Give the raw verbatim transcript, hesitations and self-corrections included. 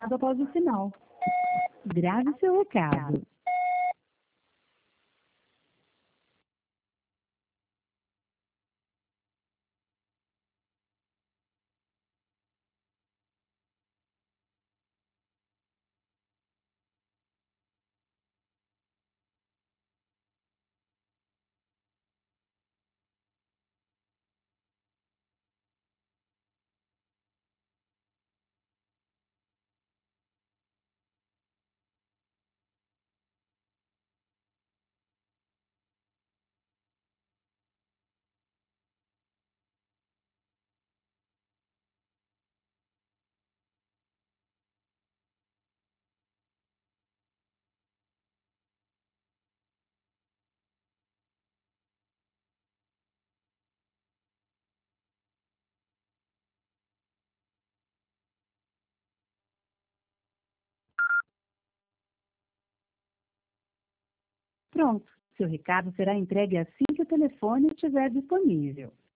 após o sinal. Grave seu recado. Pronto, seu recado será entregue assim que o telefone estiver disponível.